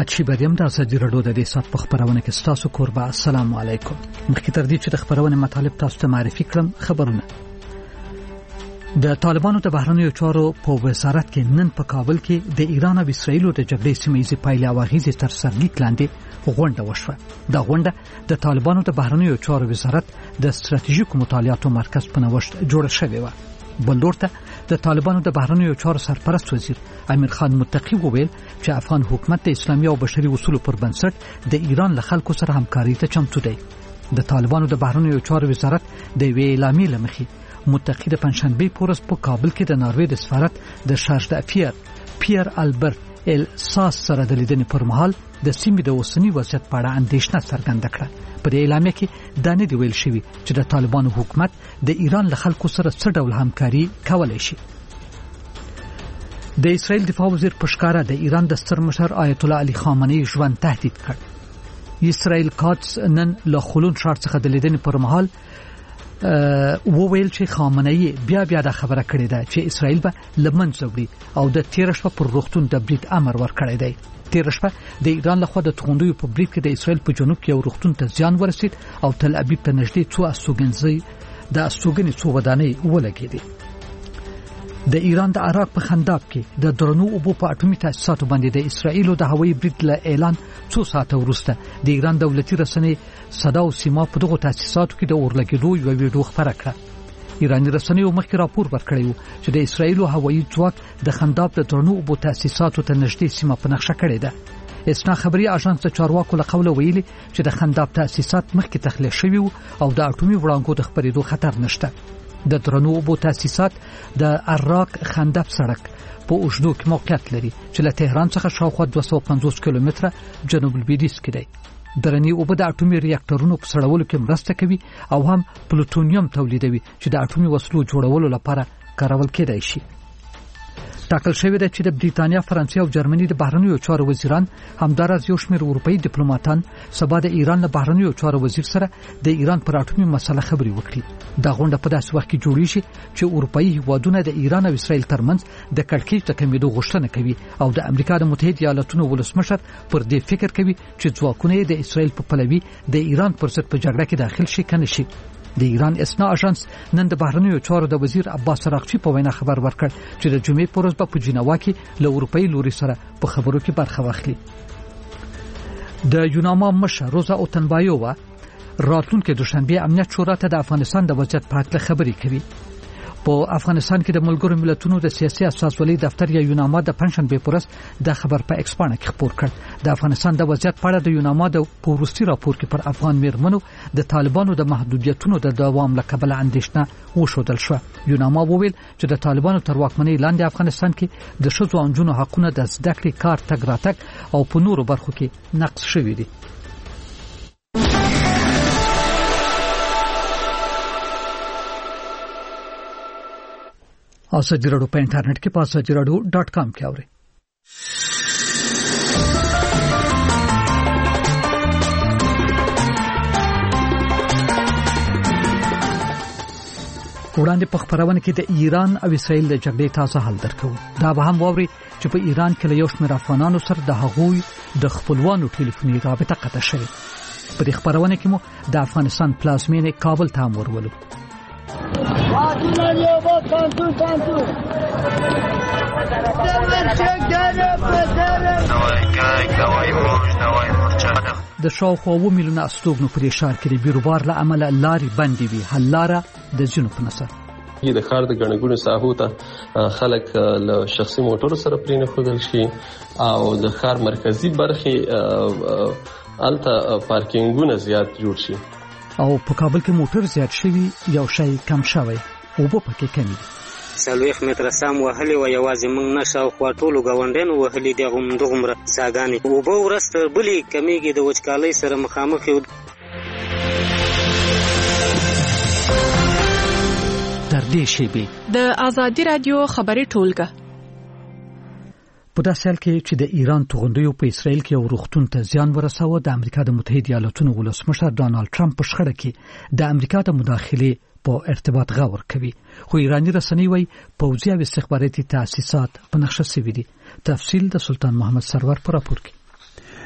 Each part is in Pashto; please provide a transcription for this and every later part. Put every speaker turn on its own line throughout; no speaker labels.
احمد شیبریم د ازادي رادیو د دې سات په خبرونه کې تاسو کوربه السلام علیکم. مخکې تر دې چې د خبرونه مطالب تاسو ته معرفي کړم خبرونه. د طالبانو د بهرنیو چارو په وزارت کې نن په کابل کې د ایران او اسرایل د جګړې سیمه پایله او غیزه تر سرلیک لاندې غونډه وشوه. د غونډه د طالبانو د بهرنیو چارو وزارت د ستراتیژیکو مطالعاتو مرکز په نوښت جوړ شوی و. بلورته د طالبانو د بهرنیو چارو سرپرست وزیر امیر خان متقی وویل چې افغان حکومت د اسلامي او بشري اصولو پر بنسټ د ایران له خلکو سره همکاري ته چمتو دی. د طالبانو د بهرنیو چارو وزارت د وی اعلامیې لمخې متقی د پنځشنبه پورس په کابل کې د ناروې د سفارت د شارژ د پیر البرت ال ساس سره د لیدنې پر مهال د سیمې د اوسنی وضعیت په اړه اندېښنه څرګنده کړه. په دې اعلامیه کې دا نه دی ویل شوی چې د طالبانو حکومت د ایران له خلکو سره څه ډول همکاري کولای شي. د اسرائیل دفاع وزیر پښکارا د ایران د ستر مشر آیت الله علي خامنه‌ای ژوند تهدید کړ. اسرائیل کاتس نن له خلون شار څخه د لیدنې پر مهال وویل چې خامنه‌ای بیا د خبره کړې ده چې اسرائیل به لمنځه وړي او د 13 شپه پر روغتون د برید امر ورکړی دی. 13 شپه د ایران لخوا د توغندیو په برید کې د اسرائیل په جنوب کې یو روغتون ته زیان ورسید او تل ابیب ته نږدې څو استوګنې څو ودانۍ ولګېدې. د ایران د عراق په خنداب کې د درنو اوبو په اټومي تاسیساتو باندې د اسرائیل د هوایي برید له اعلان څو ساعته وروسته د ایران دولتي رسنۍ صدا او سیما په دغه تاسیساتو کې د اورلګېدو یو ویډیو خبره کړه. ایراني رسنیو مخکې راپور ورکړی و چې د اسرائیل هوایي ځواک د خنداب د درنو اوبو تاسیساتو ته نږدې سیمه په نقشه کړې ده. اسنا خبري اژانس د چارواکو له قوله ویلي چې د خنداب تاسیسات مخکې تخلیه شوي او د اټومي وړانګو د خپرېدو خطر نشته. د درنو اوبو تاسیسات د عراق خنداب سړک په اوږدو کې موقعیت لري چې له تهران څخه شاوخوا 250 کیلومتره جنوب لویدیځ کې دی. درنی اوبه د اټومي ریاکټورونو په سړولو کې مرسته کوي او هم پلوتونیم تولیدوي چې د اټومي وسلو جوړولو لپاره کارول کېدای شي. ټاکل شوی دی چې د بریتانیا، فرانسې او جرمني د بهرنیو چارو وزیران همدارس یو شمېر اروپאי ډیپلوماټان سبا د ایران له بهرنیو چارو وزیر سره د ایران پر اټومي مسله خبرې وکړي. دا غونډه په داسې وخت کې جوړیږي چې اروپאי هیوادونه د ایران او اسرائیل ترمنځ د کړکېچ د کمیدو غوښتنه کوي او د امریکا د متحده ایالاتونو ولسمشر پر دې فکر کوي چې ځواکونه د اسرائیل په پلوي د ایران پر ضد په جګړه کې داخل شي کنه شي. د ایران اسنا اژانس نن د بهرنیو چارو د وزیر عباس راغچی په وینا خبر ورکړ چې د جمعې پر ورځ په جنیوا کې له اروپאי لوري سره په خبرو کې برخه واخلي. د یوناما مشر روزا اوتنبایووا راتلونکي دوشنبه امنیت شورا ته د افغانستان د وضعیت په اړه خبرې کوي. په افغانستان کې د ملګرو ملتونو د سیاسي اساسولۍ دفتر یا یوناما د پنځشنبه پر ورځ د خبر په ایکسپانه کې خبر کړ. د افغانستان د وضعیت په اړه د یوناما د پوروستي راپور کې پر افغان میرمنو د طالبانو د محدودیتونو د دوام له کبله اندېښنه وښودل شو. یوناما وویل چې د طالبانو تر واکمنۍ لاندې افغانستان کې د ښځو او نجونو حقونه د زده کړې، کار، تګ راتګ او په نورو برخو کې نقض شوي دي. ازادي رادیو په انټرنیټ کې په azadiradio.com کې اورئ. وړاندې په خبرونه کې د ایران او اسرائیل د جګړې تازه حل درکو. دا به هم واوري چې په ایران کې له یو شمېر افغانانو سره د هغوی د خپلوانو ټلیفوني رابطه قطع شوه. په دې خبرونه کې مو د افغانستان پلازمینې کابل ته ورولو. د شاوخوا 2 میلیونه استوګنو په ښار کې د بیروبار له امله لارې بندې وي. حل لاره د ځینو په نظر
د ښار د ګڼګونو ساحو ته خلک له شخصي موټرو سره پرې نښودل شي او د ښار مرکزی برخې الته پارکینګونه زیات جوړ شي
او په کابل کې موټر زیات شوی یو شی کم شوی او په پکې کمی دي.
40 متره سم وهلي و یوازې موږ نشو خو ټولو غونډینو وهلي دغه مندغمره ساګانی او به ورسته بلی کمیږي د وچکالۍ سره مخامخ یو.
تر دې شی
د ازادي رادیو خبري ټولګه
په داسې حال کې چې د ایران توغندیو په اسرائیل کې یو روغتون ته زیان ورساوه، د امریکا د متحده ایالاتونو ولسمشر ډانلډ ټرمپ په شخړه کې د امریکا د مداخلې په ارتباط غور کوي، خو ایرانی رسنۍ وايي پوځي او استخباراتي تاسیسات په نقشه سوي دي. تفصیل د سلطان محمد سرور پر راپور کې.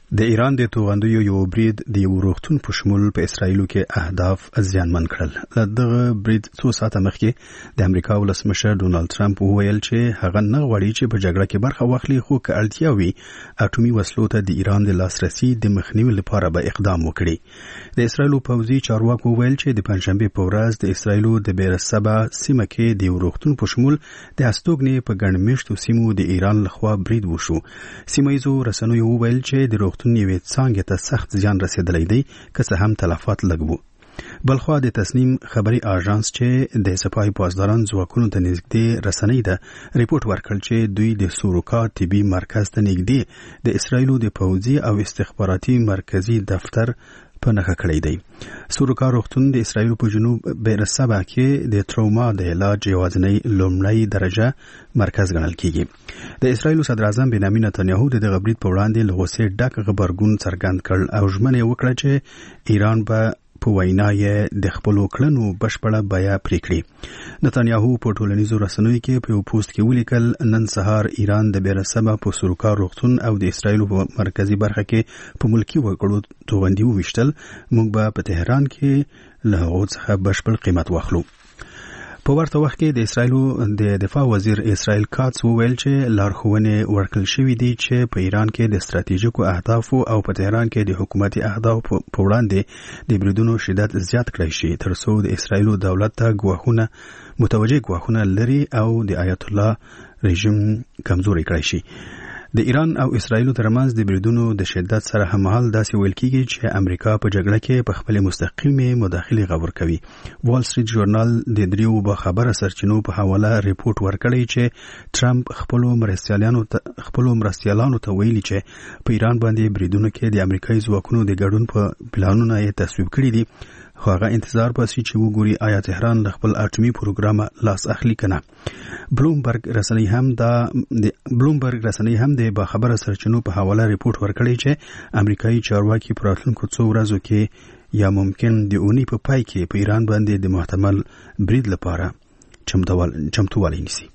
د ایران د توغندیو یو برید د یو روغتون په شمول په اسرایلو کې اهداف زیانمن کړل. دغه برید څو ساعته مخکې د امریکا ولسمشر ډونالد ټرمپ وویل چې هغه نه غواړي چې په جګړه کې برخه واخلي، خو که اړتیا وي اټومي وسلو ته د ایران د لاسرسي د مخنیوي لپاره به اقدام وکړي. د اسرایلو پوځي چارواکو وویل چې د پنځشنبه په ورځ د اسرایلو د بیرسبا سیمه کې د یو روغتون په شمول د استوګنې په ګڼ مېشتو سیمو د ایران لخوا برید وشو. سیمه ییزو رسنیو وویل چې د روغتون یوې څانګې ته سخت زیان رسیدلی دی، که څه هم تلفات لږ وو. بلخوا د تصنیم خبري آژانس چې د سپاهي پاسداران ځواکونو ته نږدې رسنۍ ده ریپورت ورکړ چې دوی د سوروکا طبي مرکز ته نږدې د اسرایلو د پوځي او استخباراتي مرکزي دفتر په نښه کړی دی. سوروکا روغتون د اسرایلو په جنوب بیرسبا کې د تروما د علاج یوازینی لومړی درجه مرکز ګڼل کیږي. د اسرایلو صدر اعظم بنیامین نتانیاهو د دغه برید په وړاندې له غوسې ډک غبرګون څرګند کړ او ژمنه یې وکړه چې ایران به په وینا یې د خپلو کړنو بشپړه بیه پرې کړي. نتانیاهو په ټولنیزو رسنیو کې په یو پوسټ کې ولیکل، نن سهار ایران د بیرسبا په سوروکا روغتون او د اسرایلو په مرکزي برخه کې په ملکی وګړو توغندي وویشتل. موږ به په تهران کې له هغو څخه بشپړ قیمت واخلو. په ورته وخت کې د اسرایلو د دفاع وزیر اسرائیل کاتس وویل چې لارښوونې ورکړل شوې دي چې په ایران کې د ستراتیژیکو اهدافو او په تهران کې د حکومتي اهدافو په وړاندې د بریدونو شدت زیات کړی شي، ترڅو د اسرایلو دولت ته متوجه ګواښونه لري او د آیت الله رژیم کمزوري کړی شي. د ایران او اسرایلو ترمنځ د بریدونو د شدت سره هممهال داسې ویل کیږي چې امریکا په جګړه کې په خپل مستقیمه مداخله غور کوي. وال سټریټ ژورنال د دریو باخبره سرچینو په حواله ریپورت ورکړی چې ټرمپ خپل مرستیالانو ته ویلي چې په ایران باندې بریدونو کې د امریکایي ځواکونو د ګډون په پلانونه یې تصویب کړي دي، خو هغه انتظار باسي چې وګوري آیا تهران له خپل اټومي پروګرام لاس اخلي کنه. بلومبرګ رسنۍ هم د باخبره سرچینو په حواله ریپورت ورکړی چې امریکایي چارواکي په راتلونکو څو ورځو کې یا ممکن د اونۍ په پای کې په ایران باندې د محتمل برید لپاره چمتووالی نیسي.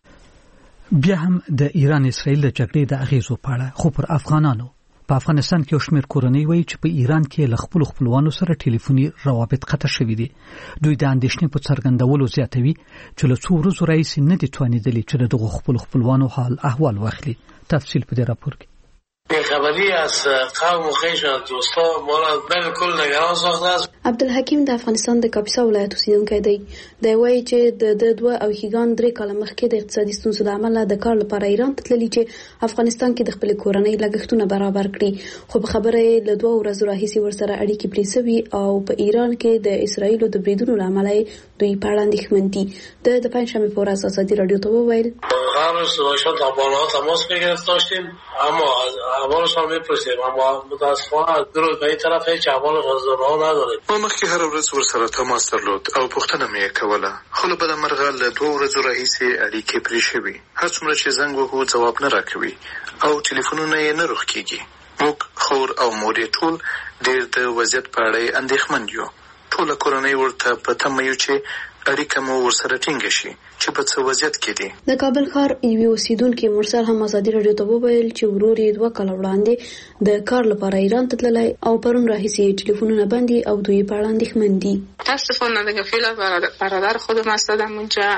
بیا هم د ایران اسرائیل د جګړې د اغیزو په اړه خو پر افغانانو په افغانستان کې شمیر کورنۍ وایي چې په ایران کې له خپلوانو سره ټلیفوني روابط قطع شوي دي. دوی د اندېښنې په څرګندولو زیاتوي چې له څو ورځو راهیسې نه دي توانېدلي چې دغه خپلوانو حال احوال واخلي. تفصیل په دې راپور کې.
خبری از قوم و خویش و دوستا ما را بالکل نگران ساخته است.
عبدالحکیم د افغانستان د کاپیسا ولایت اوسیدونکی دی. دی وایي چې د 2 او هیګان 3 کاله مخکې د اقتصادي ستونزو له امله د کار لپاره ایران ته تللی چې افغانستان کې د خپل کورنۍ لګښتونه برابر کړي، خو په خبره یې له 2 ورځو راهیسې ورسره اړیکې پرې شوي او په ایران کې د اسرائیلو د بریدونو له امله دوی په اړه اندېښمن دي. د پنجشنبه په ورځ ازادي رادیو ته وویل
هر روز صبحشان تا بانه‌ها تماس می‌گرفت داشتیم، اما احوالشان می‌پرسیدیم، اما متاسفانه درود به این طرف هیچ احوال از آنها نداریم.
ما مخکې هر ورځ ورسره تماس درلود او پوښتنه مې کوله، خو له بده مرغه له 2 ورځو راهیسې اړیکې پرې شوي. هر څومره چې زنګ وهو ځواب نه راکوي او ټلیفونونه یې نه روغ کېږي. موږ خور او مور یې ټول ډېر د وضعیت په اړه اندېښمن یو. ټوله کورنۍ ورته په تمه یو چې اړیکه مو ورسره ټینګه شي چې په څه وضعیت کې دي.
د کابل ښار یوې اوسیدونکي مرسل هم ازادي رادیو ته وویل چې ورور یې 2 کاله وړاندې د کار لپاره ایران ته تللی او پرون راهیسې ټلیفونونه بند دي او دوی په اړه اندېښمن دي.
متاسفانه دیگه فعلا برادر خودم استادم اونجا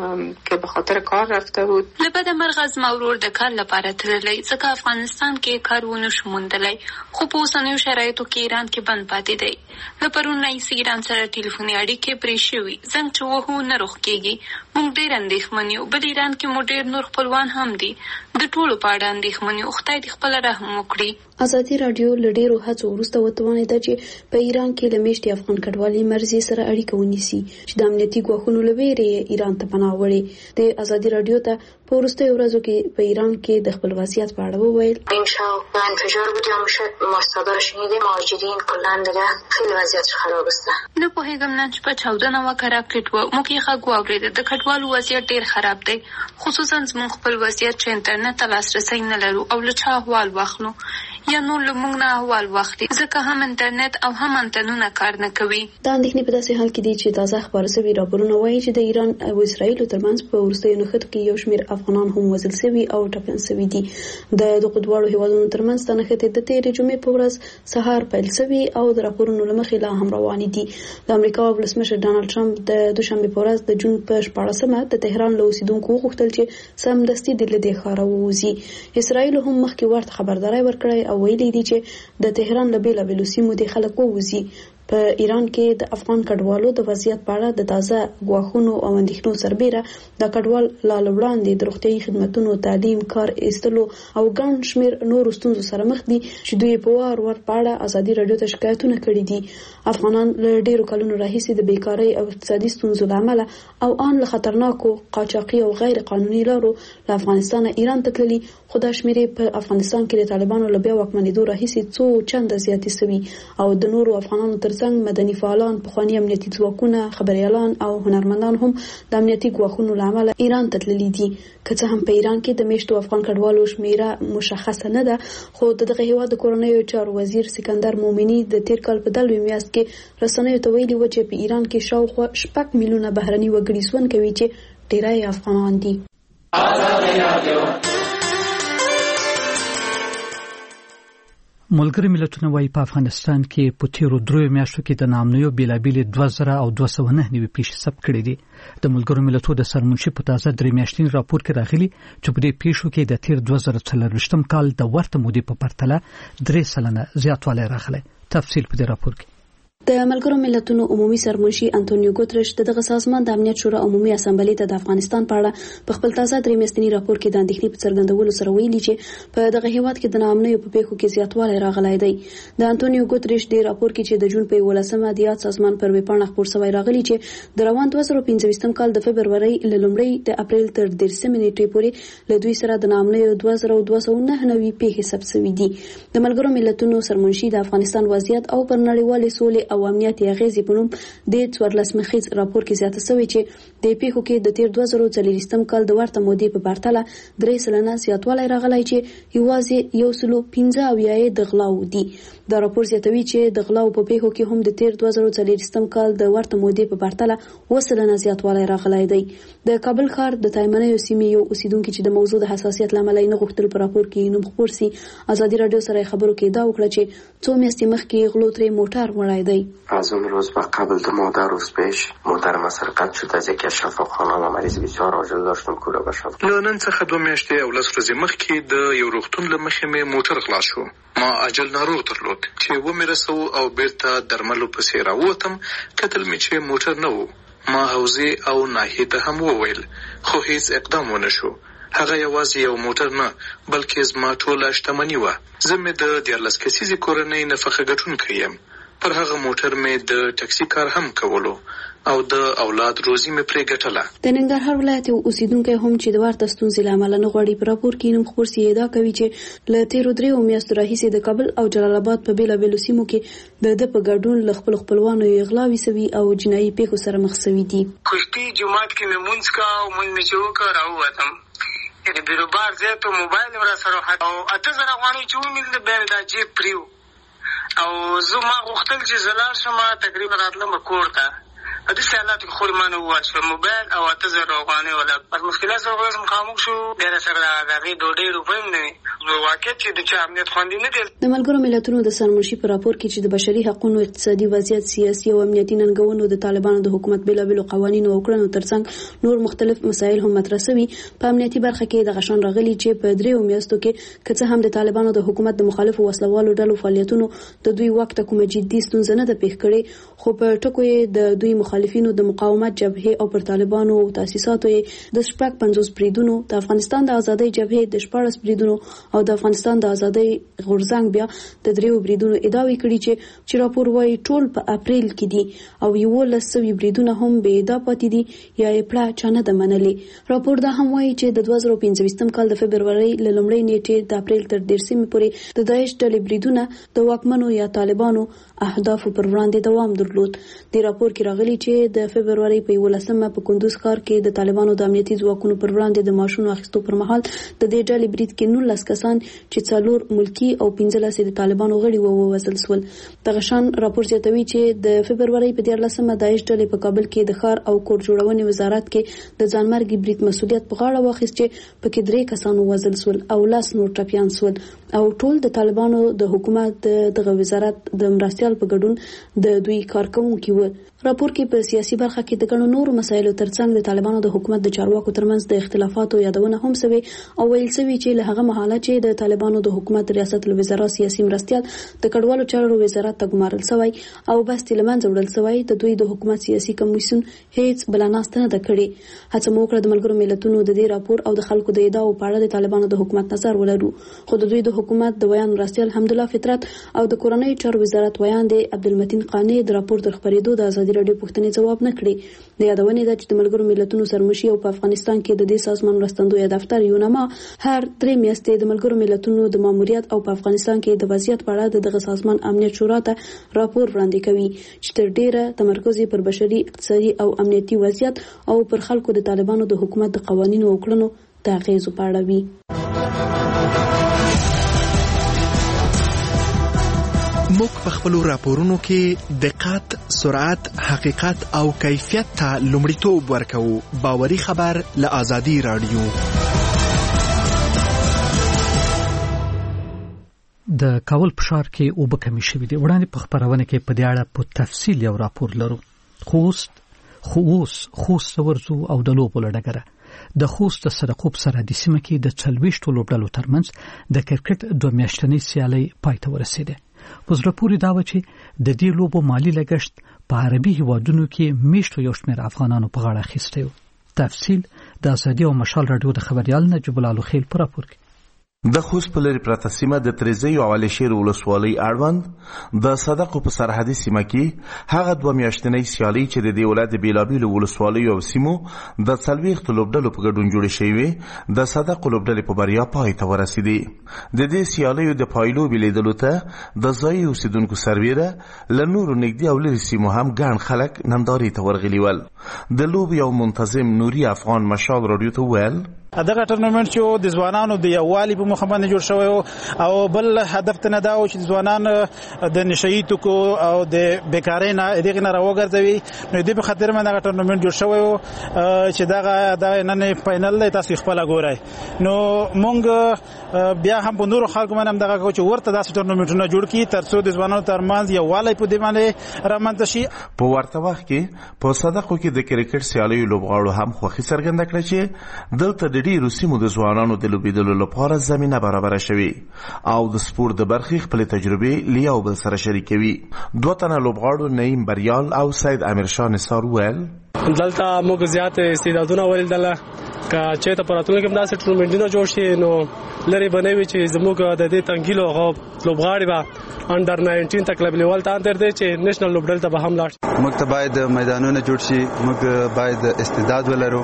که به خاطر کار رفته بود.
له بده مرغه از مرور د کار لپاره تللی ځکه افغانستان کې کارونه شوموندلی، خو په اوسنیو شرایطو کې ایران کې بند پاتې دی. له پرون راهیسې ایران سره ټلیفوني اړیکې پرې شوي، زنګ چې وهو نه روغ کېږي. موږ ډېر اندېښمن یو. بل ایران کې مو ډېر نور خپلوان هم دي. د ټولو په اړه اندېښمن یو. خدای دې خپل رحم وکړي.
ازادي رادیو له ډېرو هڅو وروسته وتوانېده چې په ایران کې له میشتې افغان کډوالۍ مرزي سره اړیکه ونیسي چې د امنیتي ګواښونو له ویرې ایران ته پناه وړي. د ازادي رادیو ته په وروستیو ورځو کې په ایران کې د خپل وضعیت په اړه وویل.
امشب انفجار بود یا ما صدا رو شنیدیم مهاجرین کلا دیگه خیلی وضعیت خراب است.
نه پوهېږم نن شپه 14 نوکه راکټ و. موږ یې غږ واورېده. د کډوالو وضعیت ډېر خراب دی، خصوصا زموږ خپل وضعیت چې انټرنیټ ته لاسرسی نه لرو او له چا احوال واخلو. یا نور لمونږ نه احوال واخلي، ځکه هم انټرنیټ او هم انټنونه کار نه کوي.
دا اندېښنې په داسې حال کې دي چې تازه خبر شوي راپورونه وایي چې د ایران او اسرائیل ترمنځ په وروستیو نښتو کې یو شمېر افغانان هم وژل شوي او ټپیان شوي دي. د دغو دواړو هیوادونو ترمنځ دا نښتې د تېرې جمعې په ورځ سهار پیل شوي او د راپورونو له مخې لا هم روانې دي. د امریکا ولسمشر ډانلډ ټرمپ د دوشنبې په ورځ د جون په 14مه د تهران له اوسیدونکو وغوښتل چې سمدستي د دې ښاره ووځي. اسرائیل هم مخکې ورته خبرداری ورکړی او ویلي دي چې د تهران له بېلابېلو سیمو د خلک ووځي. په ایران کې د افغان کډوالو د وضعیت په اړه د تازه غواخونو او اندېښنو سربېره د کډوال لا وړاندې د روغتیايي خدماتو، تعلیم، کار ایستلو او ګڼ شمېر نورو ستونزو سره مخ دي چې دوی په وار په اړه ازادي راډیو ته شکایتونه کړي دي. افغانان له ډېرو کلونو راهیسې د بیکارۍ او اقتصادي ستونزو له امله او ان له خطرناکو قاچاقي او غیر قانوني لارو له افغانستان ایران ته تللي، خو دا شمېرې په افغانستان کې د طالبانو له بیا واکمنېدو راهیسې څو چنده زیاتې شوي او د نورو افغانانو ترڅنګ مدني فعالان، پخواني امنیتي ځواکونه، خبريالان او هنرمندان هم د امنیتي ګواښونو له امله ایران ته تللي دي. که څه هم په ایران کې د میشتو افغان کډوالو شمېره مشخصه نه ده، خو دغه هیواد د کورنیو چارو وزیر سکندر مومني د تیر کال په دلوي میاشت کې رسنیو ته ویلي و چې په ایران کې شاوخوا 6 میلیونه بهرني وګړي ژوند کوي چې ډیری افغانان دي.
ملګری ملتونه وايي په افغانستان کې په تیرو 3 میاشتو کې د نامنویو بیلابیل 2209 نوي پیښې ثبت کړې دي. د ملګرو ملتونو د سرمنشي په تازه 3 میاشتین راپور کې راغلي چې په دې پیښو کې د تیر 2024 کال د ورته مودې په پرتله 3% زیاتوالی راغلی. تفصیل په دې راپور کې.
د ملګرو ملتونو عمومي سرمنشي انټونیو ګوتریش دغه سازمان د امنیت شورا عمومي اسامبلې ته د افغانستان په اړه په خپل تازه 3 میاشتنی راپور کې د اندېښنې په څرګندولو سره ویلي چې په دغه هیواد کې د ناامنیو په پیښو کې زیاتوالی راغلی دی. د انټونیو ګوتریش د راپور کې چې د جون په 18مه د یاد سازمان پر ویبپاڼه خپور شوی راغلی چې د روان 2015 کال د فبرवरी له لومړۍ د اپریل تر 13 نیټې پورې له دوی سره د ناامنیو 2209 نوي پیښې ثبت شوي دي. د ملګرو ملتونو سرمنشي د افغانستان وضعیت او پر نړیوالې سولې او امنیت اغیزې په نوم د 14 مخیز راپور کې زیاته شوې چې د پیښو کې د تیر 2024 کال د ورته مودې په پرتله 3% زیاتوالی راغلی چې یوازې 115 د غلاو دي. دا راپور زیاتوي چې د غلاو په پیښو کې هم د تیر 2024 کال د ورته مودې په پرتله 1% زیاتوالی راغلی دی. د کابل ښار د تایمنیو سیمې یو اوسیدونکو چې د موضوع د حساسیت لامل نه غوښتل په راپور کې نوم خپور سي ازادي رادیو سره خبرو کې دا وکړه چې 2 میاشتې مخکې غلو ترې موټر وړای دی.
از اون روز و قبل 2 روز پیش محترم سرقت شد از یکی از شفاخانه‌ها و مریض بسیار عاجل داشتم کوره بشم.
له نن څخه 2 میاشتې او 10 ورځې مخکې د یو روغتون له مخې مې موټر غلا شو. ما عاجل ناروغ درلود چې و مې رسو او بیرته درملو پسې راووتم. کتل مې چې موټر نه و. ما حوزې او ناحیې ته هم وویل خو هیڅ اقدام ونه شو. هغه یوازې یو موټر نه بلکې زما ټوله شتمني وه. زه مې د 14 کسیزې کورنۍ نفقه ګټونکی یم. پر هغه موټر مې د ټکسي کار هم کولو او د اولاد روزي مې پرې ګټله.
د ننګرهار ولایت اوسیدونکو هم چې د ورته ستونزې له امله نه غواړي په راپور کې نوم خپور سي ادعا کوي چې له تیرو 3 میاشتو راهیسې د کابل او جلال آباد په بیلابېلو سیمو کې د په ګډون له خپل خپلوانو غلاوي سوي او جنایي پیښو سره مخ شوي دي.
کشتي جمعات کې مې مونږ کا او مونږ مې چوکا راووتم. د بیروبار زیاتو موبایل ورا سره او 8000 افغانۍ چې ومنل به دا جیب پریو او زه ما غوښتل چې زلال شم تقریبا راتلم کور ته. د دې حالات خو مانه واښه موبایل او 8000 افغانۍ ولا پر مشکلات سره زم خاموش شو. ډېر سره دغه 2 روپۍ نه واقع چې د چا امنیت خوندي نه دي.
د ملګرو ملتونو د سرمنشي په راپور کې چې د بشري حقوقو، اقتصادي وضعیت، سیاسي او امنیتي ننګونو د طالبانو د حکومت بیلابېلو قوانینو او کړنو ترڅنګ نور مختلف مسایل هم مطرح شوي. په امنیتي برخه کې د غشن راغلي چې په 3 میاشتو کې که څه هم د طالبانو د حکومت د مخالفو وسلوالو ډلو فعالیتونو د دوی وخت کومه جدي ستونزه نه ده پیښ کړې، خو په ټکو یې د دوی مخالفینو د مقاومت جبهه او پر طالبانو او تاسیساتو د 50 بریدونو، د افغانستان د ازادۍ جبهه د 14 بریدونو او د افغانستان د ازادۍ غورځنګ بیا د 3 بریدونو ادعاوې کړي چې راپور وايي ټول په اپریل کې دي او 11 بریدونه هم به ادعا پاتې دي یا یې پلا چانه د منلې. راپور دا هم وايي چې د 2015 کال د فبرवरी له لومړۍ نیټې د اپریل تر 13 پورې د داعش ډلې بریدونه د واکمنو یا طالبانو اهدافو پر وړاندې دوام درلود. د راپور کې راغلي چې د فبرवरी په 11مه په کندوز ښار کې د طالبانو د امنیتي ځواکونو پر وړاندې د ماشونو اخیستو پر مهال د دې ډلې برید کې 19 کسان چې 4 ملکی او 15 د طالبانو غړي ووژل شول. دغه شان راپور زیاتوي چې د فبرवरी په 14مه داعش ډلې په کابل کې د ښار او کور جوړونې وزارت کې د ځانمرګي برید مسؤلیت په غاړه واخیست چې پکې 3 کسان ووژل شول او 10 نور ټپیان شول او ټول د طالبانو د حکومت دغه وزارت د مرستيال په ګډون د دوی کارکونکو و. راپور کې په سیاسي برخه کې د ګڼو نورو مسایلو ترڅنګ د طالبانو د حکومت د چارواکو ترمنځ د اختلافاتو یادونه هم شوی او ویل شوی چې له هغه مهاله چې د طالبانو د حکومت ریاست الوزرا سیاسي مرستيال د کډوالو چارو وزارت ته ګمارل شوی او بس تلمن جوړل شوی د دوی د حکومت سیاسي کمیسیون هیڅ بلاناست نه کړي. هڅه مو کړې د ملګرو ملتونو د دې راپور او د خلکو د ادعاو په اړه د طالبانو د حکومت نظر ولرو، خو د دوی د حکومت د ویان مرستيال حمدالله فطرت او د کورنۍ چارو وزارت ویان دی عبدالمتین قانی د راپور د خبرېدو د ازادي رادیو پوښتنې جواب نه کړي. د یادونې ده چې د ملګرو ملتونو سرمشي او په افغانستان کې د دې سازمان مرستندوی دفتر یونما هر 3 میاشتې د ملګرو ملتونو د ماموریت او په افغانستان کې د وضعیت په اړه دغه سازمان امنیت شورا ته راپور وړاندې کوي چې تر ډیره تمرکز پر بشري، اقتصادي او امنیتي وضعیت او پر خلکو د طالبانو د حکومت د قوانینو او کړنو د اغیزو په اړه وي.
موږ په خپلو راپورونو کې دقت، سرعت، حقیقت او کیفیت ته لومړیتوب ورکوو. باوري خبر له ازادي رادیو.
د کابل په ښار کې اوبه کمې شوې دي. وړاندې په خبرونه کې په دې اړه په تفصیل یو راپور لرو. خوست ورزو او د لوبو لړګره د خوست سرقوب سرحدي سیمه کې د 40 لوبډلو ترمنځ د کرکټ 2 میاشتنۍ سیالي پای ته ورسېده. په زړه پورې دا و چې د دې لوبو مالی لګښت په عربي هیوادونو کې میشتو یو شمېر افغانانو په غاړه اخیستی و. تفصیل د ازادي او مشال رادیو د خبريال نجیب الله خیل پر راپور کې.
د خوست په لري پرته سیمه د تریزی او علي شیر ولسوالۍ اړوند د صدقو په سرحدي سیمه کې هغه 2 میاشتنۍ سیالي چې د دې ولایت بیلابیلو ولسوالیو او سیمو د 40 لوبډلو په ګډون جوړې شوې د صدقو لوبډلې په بریا پای ته ورسېدې. د دې سیالیو د پایلو بلیدلو ته د ځایي اوسیدونکو سرویره له نورو نږدې او لرې سیمو هم ګڼ خلک نندارې ته ورغلي ول. د لوب یو منتظم نوري افغان مشال رادیو ته ویل
دغه ټورنمنت چې د ځوانانو د یووالي په مخه باندې جوړ شوی او بل هدف ته نه دا و چې ځوانان د نشئی توکو او د بیکارۍ نه دغه نه راوګرځوي. نو دې په خاطر باندې دغه ټورنمنت جوړ شوی چې دغه نن فائنل دی، تاسو خپل ګورئ. نو مونږ بیا هم په نورو خلکو باندې دغه کو چې ورته داسې ټورنمنټونه جوړ کړي ترڅو د ځوانانو ترمنځ یووالی په دې باندې رامنځته شي.
په ورته وخت کې په صدقو کې د کرکټ سیالیو لوبغاړو هم خوښي څرګنده کړه چې دلته ډیرو سیمو د ځوانانو د لوبېدلو لپاره زمينه برابر شوي او د سپورت د برخې خپل تجربې لیاو بل سره شریکوي. 2 تنه لوبغاړو نعیم بریال او سید امیرشاه نثار ویل
دلته موږ زیات استعدادونه ولیدل که چې ته پراتونه کې داسې ټورنمنټونه جوړ شي نو لري بنوي چې زموږ د دې تنګیلو لوبغاړي به انډر 19 تک لیول ته اندر دي چې نېشنل لوبډل ته به هم لاړ.
موږ ته باید میدانونه جوړ شي، موږ باید استعداد ولرو،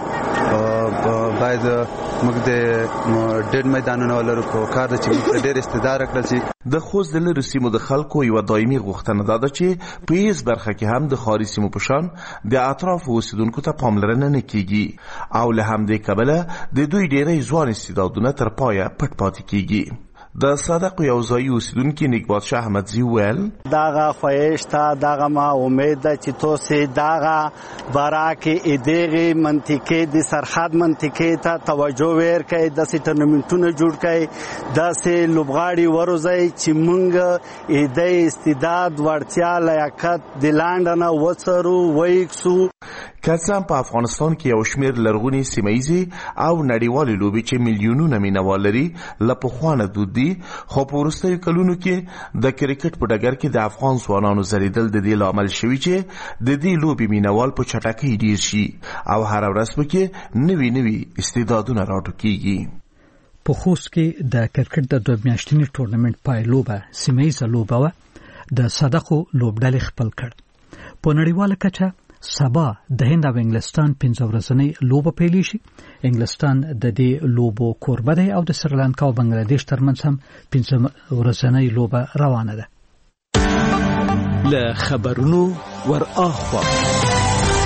باید موږ د ډېر میدانونه ولرو کو کار د چې ډېر استعداد راکړل شي.
د خوست د لري سیمو د خلکو یو دایمي غوښتنه ده چې په هیڅ برخه کې هم د خاري سیمو په شان د اطراف اوسیدونکو ته پاملرنه نه کیږي او له همدې کبله د دوی ډېری ځوان استعدادونه تر پایه پټ پاتې کیږي. د صدق یو ځای اوسیدونکو نګبات شاه احمدزي ویل
داغه خوښ تا داغه ما امید ده چې تاسو داغه براکه ادغه منطقه د سرحد منطقه ته توجه ورکړئ، د ټورنمنټونو جوړ کړئ، د لوبغاړي ورځي چې مونږ د استعداد ورتیا لیاقت د لاندنه وڅرو وایکسو.
کڅام په افغانستان کې یو شمېر لرغونی سیمایي او نړیوالې لوبې چې میلیونونه مینوال لري لپخوانه دود دي، خو په وروستیو کلونو کې د کرکټ په ډګر کې د افغان ځوانانو زریدل د دې لامل شوي چې د دې لوبې مینوال په چټکۍ ډیر شي او هر ورځ پکې نوي استعدادونه راټوکېږي.
په خوست کې د کرکټ د 2 میاشتنۍ ټورنمنت پایلوبه سیمایي لوبه د صدقو لوبډلې خپل کړ. په نړیواله کچه سبا د هند او انګلستان 15 ورځنۍ لوبه پیلې شي. انګلستان د دې لوبو کوربه دی او د سریلانکا او بنگلاديش ترمنځ هم 15 ورځنۍ لوبه روانه ده.
له خبرونو ور اخوا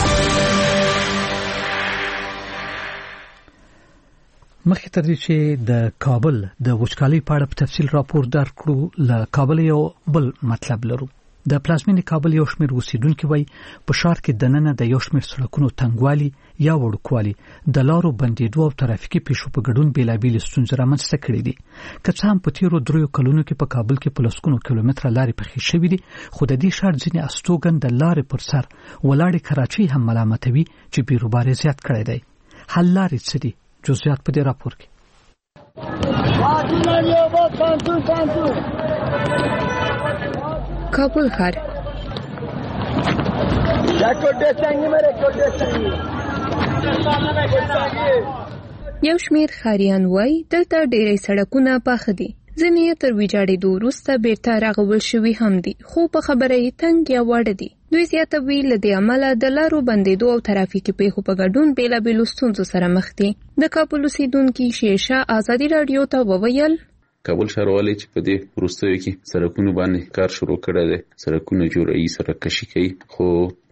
مخکې تر دې چې د کابل د وچکالۍ په اړه په تفصیل راپور درکړو له کابل یو بل مطلب لرو. د پلازمینې کابل یو شمېر اوسیدونکي وایي په ښار کې دننه د یو شمېر سړکونو تنګوالي یا وړوکوالي د لارو بندېدو او ترافیکي پیښو په ګډون بېلابېلې ستونزې رامنځته کړې دي. که څه هم په تېرو 3 کلونو کې په کابل کې په لسګونو کیلومتره لارې پخې شوې دي، خو د دې ښار ځینې استوګن د لارې پر سر ولاړې کراچۍ هم ملامتوي چې بیروبار یې زیات کړی دی. حل لارې څه دي؟ جزئیات په دې راپور کې.
کابل ښار یو شمېر ښاریان وایي دلته ډېری سړکونه پاخه دي، ځینې یې تر ویجاړېدو وروسته بیرته رغول شوي هم دي، خو په خبره یې تنګ یا واړه دي. دوی زیاتوي له دې امله د لارو بندېدو او ترافیکي پیښو په ګډون بېلابېلو ستونزو سره مخ دي. د کابل اوسېدونکي شیرشاه ازادي راډیو ته وویل
کابل ښاروالۍ چې په دې وروستیو کې سړکونو باندې کار شروع کړی دی، سړکونه جوړوي، سړک کشي کوي، خو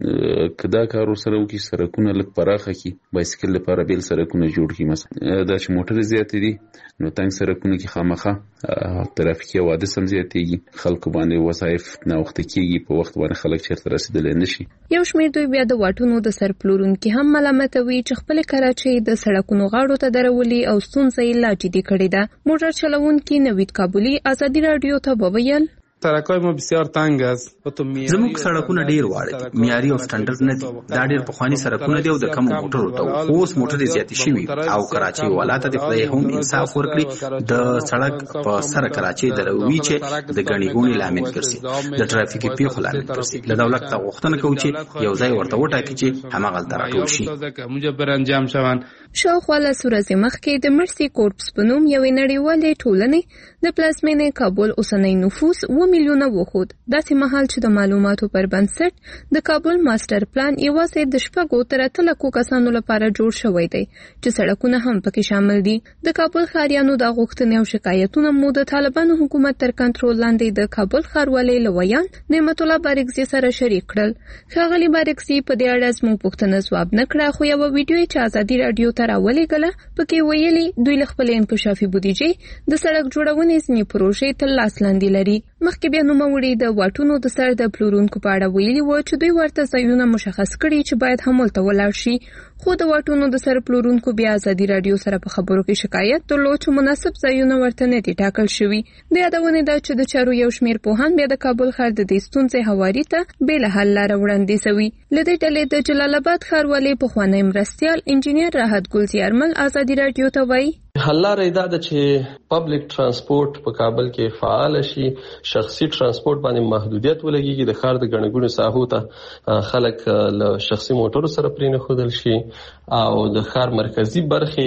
که دا کار ورسره وکړي سړکونه لږ پراخه کړي، بایسکل لپاره بیل سړکونه جوړ کړي، مثلا دا چې موټرې زیاتې دي نو تنګ سړکونو کې خامخا ترافیکي حوادث هم زیاتېږي، خلکو باندې وظایف ناوخته کېږي، په وخت باندې خلک چېرته رسېدلی نه شي.
یو شمېر دوی بیا د واټونو د سرپلورونکي هم ملامتوي چې خپلې کراچۍ د سړکونو غاړو ته درولي او ستونزه یې لا جدي کړې ده. موټر چلوونکي نوید کابلی ازادي راډیو ته وویل
سړکای مو بسیار تنگ است.
زموږ سړکونه ډیر واړه دي، معیاري او سټانډرډ نه دي. دا ډیر پخواني سړکونه دي او د کم موټرو ته اوس موټرې زیاتې شوي او کراچۍ والاته د خدای هم انصاف ورکړي د سړک په سر کراچۍ دروي چې د غني غونې لامل ګرځي، د ترافیکي پیښو لامل ګرځي. له دولت ته غوښتنه کوي چې یو ځای ورته وټاکي چې هماغلته راټول شي.
مجبر انجام شوان.
شاوخوا له ورځې مخکې د مرسي کورپس په نوم یوې نړیوالې ټولنې د پلازمینې کابل اوسنی نفوس 2 میلیونه وښود. داسې مهال چې د معلوماتو پر بنسټ د کابل ماستر پلان یوازې د 6 تر 8 لکو کسانو لپاره جوړ شوی دی چې سړکونه هم پکې شامل دي. د کابل ښاریانو د غوښتنې او شکایتونو مو د طالبانو حکومت تر کنټرول لاندې د کابل ښاروالۍ لویان نعمت الله بارکزي سره شریک کړل. ښاغلي بارکزي په دې اړه زموږ پوښتنه ځواب نه کړه، خو یو ویډیو چې ازادي راډیو ته راولېږله پکې ویلي دوی له خپل انکشافي بودیجې د سړک جوړونې ځینې پروژې تر لاس لاندې لري. مخکې بیا نوموړي د واټونو د سر د پلورونکو په اړه ویلي و چې دوی ورته ځایونه مشخص کړي چې باید همالته ولاړ شي، خو د واټونو د سر پلورونکو بیا ازادي راډیو سره په خبرو کې شکایت درلود چې مناسب ځایونه ورته نه دي ټاکل شوي. د یادونې ده چې د چارو یو شمېر پوهان بیا د کابل ښار د دې ستونزې هواري ته بېله حل لاره وړاندیزوي. له دې ډلې د جلال آباد ښاروالۍ پخوانی مرستیال انجینیر راحت ګل زیارمل ازادي راډیو ته وایي
حل لاره دا ده چې پبلک ترانسپورت په کابل کې فعال شي، شخصي ترانسپورت باندې محدودیت ولګيږي، د ښار د ګڼه ګوڼې ساحو ته خلک له شخصي موټرو سره پرې نه ښودل شي او د ښار مرکزی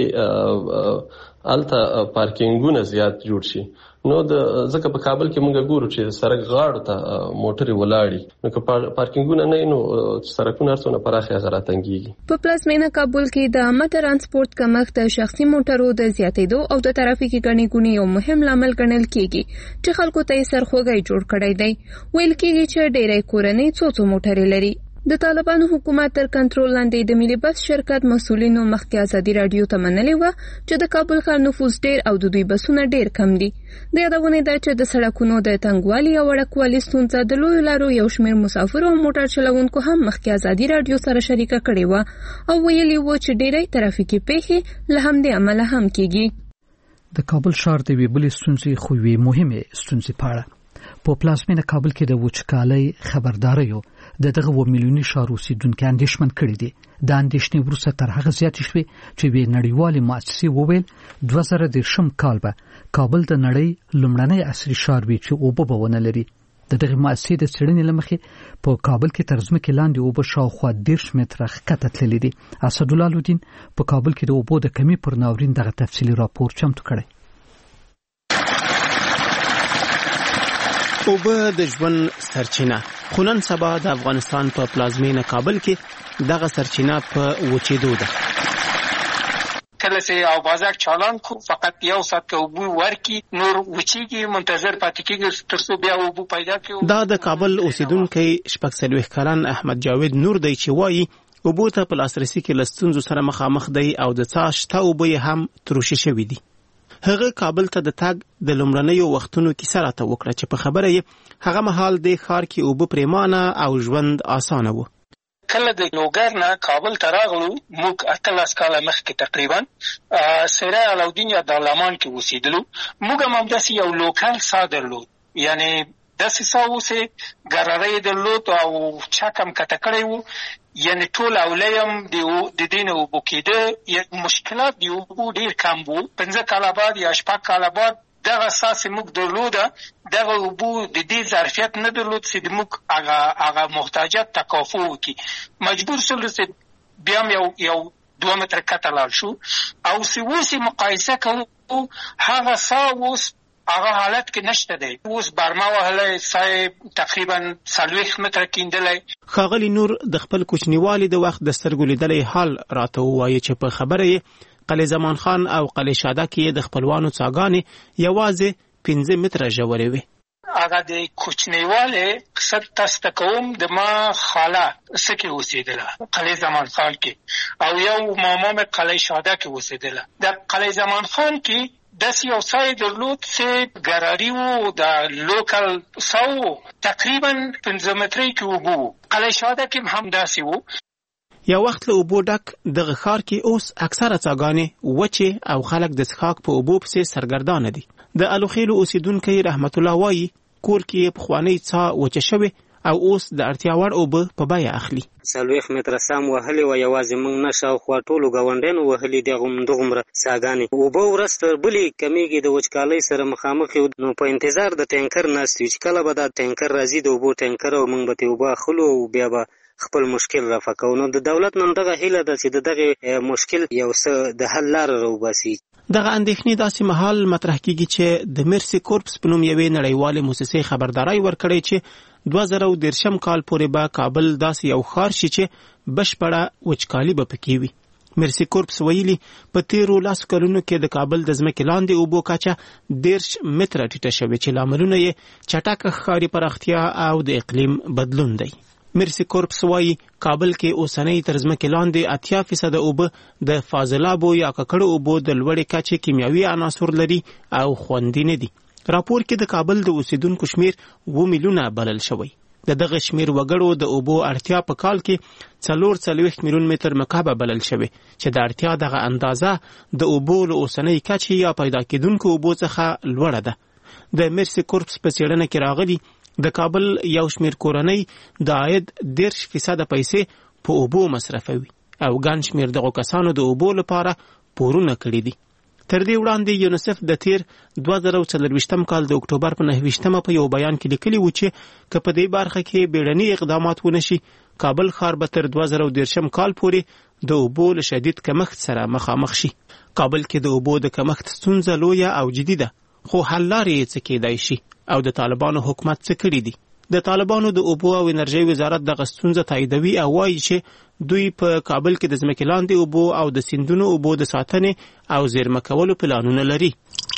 برخې الته پارکینګونه زیات جوړ شي. نو ځکه په کابل کې موږ ګورو چې سړک غاړو ته موټرې ولاړي، نو که پارکینګونه نه نو سړکونه هرڅونه پراخه هغه راتنګيږي.
په پلازمینه کابل کې د عامه ترانسپورت کمښت د شخصي موټرو د زیاتېدو او د ترافیکي ګڼې ګوڼې یو مهم لامل ګڼل کېږي چې خلکو ته یې سرخوږی جوړ کړی دی. ویل کېږي چې ډېری کورنۍ څو موټرې لري. د طالبانو حکومت تر کنټرول لاندې د ملي بس شرکت مسؤلینو مخکې ازادي راډیو ته منلې و چې د کابل ښار نفوس ډېر او د دوی بسونه ډېر کم دي. د یادونې ده چې د سړکونو د تنګوالي او وړوکوالي ستونزه د لویو لارو یو شمېر مسافرو او موټر چلوونکو هم مخکې ازادي راډیو سره شریکه کړې وه او ویلي و چې ډېری ترافیکي پیښې له همدې امله هم کېږي.
د کابل ښار د یوې بلې ستونزې خو یوې مهمې ستونزې په اړه په پلازمینه کابل کې د وچکالۍ خبرداریو د دغه 2 میلیوني ښار اوسیدونکي اندېښمن کړي دي. د اندېښنې وروسته تر هغه زیاتې شوې چې یوې نړیوالې مؤسسې وویل 2013 کال به کابل د نړۍ لومړنی عصري ښار وي چې اوبه به ونه لري. د دغه مؤسسې د څېړنې له مخې په کابل کې تر ځمکې لاندې اوبه شاوخوا 10 متره ښکته تللې دي. اسدالله الدین په کابل کې د اوبو د کمۍ پر ناورین دغه تفصیلي راپور چمتو کړی.
اوبه د ژوند سرچینه، خو نن سبا د افغانستان په پلازمینه کابل کې دغه سرچینه په وچېدو ده.
کله چې او بازار چالان کو فقط یو ساعت اوبو ورکی نور وچیږي، منتظر پاتې کېږي تر څو بیا اوبو پیدا کړي.
دا د کابل اوسیدونکي 46 کلن احمد جاوید نور دی چې وایي اوبو ته په لاسرسي کې له ستونزو سره مخامخ دی او د څاه شته اوبه یې هم تروشي شوي دي. هغه کابل ته د تګ د لومړنیو وختونو کیسه راته وکړه چې په خبره یې هغه مهال د ښار کې اوبه پریمانه او ژوند اسانه و.
کله د لوګر نه کابل ته راغلو موږ 18 کاله مخکې تقریبا سره علاودین یا دارالمان کې اوسېدلو. موږ هم همداسې یو لوکل سا درلود، یعنی داسې سا اوسې ګرارۍ درلود او چک هم کته کړی و، یعنی ټول اولی هم د دې نه اوبو کېده. مشکلات د اوبو ډېر کم و. 15 کاله بعد یا 6 کاله بعد دغه اساس موږ درلوده، دغه اوبو د دې ظرفیت نه درلود چې موږ هغه محتاجات تکافو وکړي. مجبور شولو چې بیا هم یو 2 متره کته لاړ شو او چې اوس مقایسه کوو هغه سا اوس هغه حالت کې نشته دی. اوس برما وهلی سا تقریبا 40 متره کیندلی.
ښاغلي نور د خپل کوچنیوالي د وخت د سترګو لیدلی حال راته ووایي چې په خبره یې قلعه زمان خان او قلعه شاده کې د خپلوانو څاګانې یوازې 15 متره ژورې وې.
هغه د کوچنیوالي قصه تاسو ته کوم. د ما خاله سکه اوسېدله قلعه زمان خان کې او یو ماما مې قلعه شاده کې اوسېدله. د قلعه زمان خان کې داسې یو ځای درلود چې ګراري و، د لوکل ساو تقریبا 15 مترې کې اوبه. قلعه شاده کې هم داسې و.
یو وخت له اوبو ډک دغه ښار کې اوس اکثره څاګانې وچې او خلک د څښاک په اوبو پسې سرګردانه دي. د الوخیلو اوسیدونکی رحمت الله وایي کور کې پخوانۍ څاه وچه شوې او اوس د اړتیا وړ اوبه په بیه اخلي.
40 متره سام وهلې و، یوازې موږ نه شاوخوا ټولو ګاونډیانو وهلې دغومره څاګانې. اوبه ورځ تر بلې کمیږي، د وچکالۍ سره مخامخ یو. نو په انتظار د ټینکر ناست یو چې کله به دا ټینکر راځي د اوبو ټینکر او موږ به ترې اوبه اخلو او بیا به خپل مشکل رفع کوو. نو د دولت نن دغه هیله ده چې د دغه مشکل یو څه د حل لاره راوباسي.
دغه اندېښنې داسې مهال مطرح کیږي چې د مرسي کورپس په نوم یوې نړیوالې موسسې خبرداری ورکړی چې 2013 کال پورې به کابل داسې یو ښار شي چې بشپړه وچکالي به پکې وي. مرسي کورپس ویلي په تیرو 10 کلونو کې د کابل د ځمکې لاندې اوبو کچه 10 متره ټیټه شوې چې لاملونه یې چټکه ښاري پراختیا او د اقلیم بدلون دی. مرسي کورپس وایي کابل کې اوسنۍ تر ځمکې لاندې 80% اوبه د فاضلابو یا ککړو اوبو د لوړې کچې کیمیاوي عناصر لري او خوندي نه دي. راپور کې د کابل د اوسیدونکو شمیر 2 میلیونه بلل شوی. د دغه شمیر وګړو د اوبو اړتیا په کال کې 44 میلیون متر مکعب بلل شوی چې د اړتیا دغه اندازه د اوبو له اوسنۍ کچې یا پیدا کېدونکو اوبو څخه لوړه ده. د مرسي کورپس په څېړنه کې راغلي د کابل یو شمیر کورنۍ د عاید 10% پیسې په اوبو مصرفوي او ګڼ شمیر دغو کسانو د اوبو لپاره پورونه کړي دي. تر دې وړاندې یونیسف د تیر 2024 کال د اکتوبر په 9 په یو بیان کې لیکلي و چې که په دې برخه کې بیړني اقدامات ونشي کابل ښار به تر 2013 کال پورې د اوبو له شدید کمښت سره مخامخ شي. کابل کې د اوبو د کمښت ستونزه لویه او جدي ده، خو حل لارې یې څه کېدای شي او د طالبانو حکومت څه کړي دي. د طالبانو د اوبو او انرژۍ وزارت دغه ستونزه تاییدوي او وایي چې دوی په کابل کې د ځمکې لاندې اوبو او د سیندونو اوبو د ساتنې او زیرمه کولو پلانونه لري.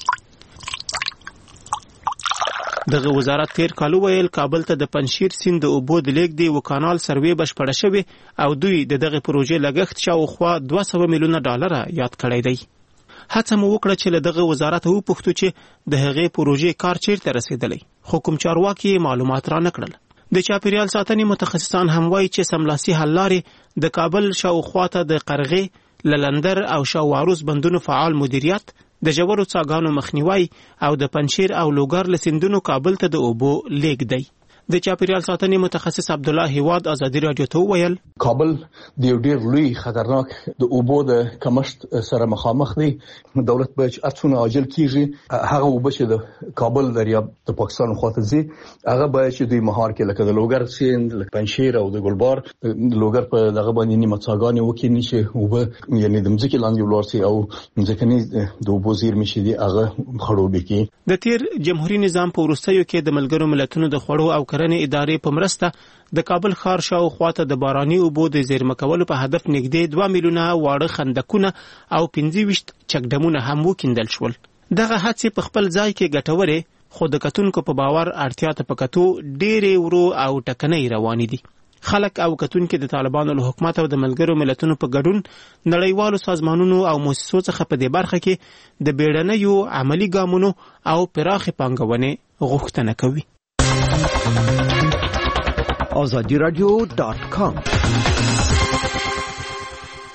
دغه وزارت تیر کال ویل کابل ته د پنشیر سیند د اوبو د لیږد یو کانال سروې بشپړه شوې او دوی د دغه پروژې لګښت شاوخوا 200 میلیونه ډالر یاد کړی دی. هڅه مو وکړه چې له دغه وزارت وپوښتو چې د هغې پروژې کار چیرته رسېدلی، خو کوم چارواکي معلومات را نه کړل. د چاپیریال ساتنې متخصصان هم وایي چې سملاسي حل لارې د کابل شاوخوا ته د قرغې، للندر او شاوواروس بندونو فعال مدیریت، د ژورو څاګانو مخنیوی او د پنشیر او لوګر له سیندونو کابل ته د اوبو لیږد دی. د چاپیریال ساتنې متخصص عبد الله هیواد ازادي رادیو ته وویل
کابل د یو ډیر لوی خطرناک د اوبو د کمښت سره مخامخ دی. دولت به اڅونه عاجل کیږي هغه اوبه چې د کابل دریاب د پاکستان خواته ځي هغه به چې دوی مهار کې لکه د لوګر سیند، لکه پنشیر او د ګلبار د لوګر په دغه باندې نیمه څاګانې وکړي چې اوبه یعنی د مځکې لاندې ولاړ سي او ځکه د اوبو زیرمې چې دي هغه خړوبې کړي.
د تیر جمهوریت نظام په وروستیو کې د ملګرو ملتونو د خوړو او کرنې ادارې په مرسته د کابل ښار شاوخوا ته د باراني اوبو د زیرمه کولو په هدف نږدې 2 میلیونه واړه خندقونه او 25 چکډمونه هم وکیندل شول. دغه هڅې په خپل ځای کې ګټورې، خو د کتونکو په باور اړتیا ته په کتو ډېرې ورو او ټکنۍ روانې دي. خلک او کتونکو د طالبانو له حکومت او د ملګرو ملتونو په ګډون نړیوالو سازمانونو او مؤسسو څخه په دې برخه کې د بیړنیو عملی ګامونو او پراخې پانګونې غوښتنه کوي.
azadi radio.com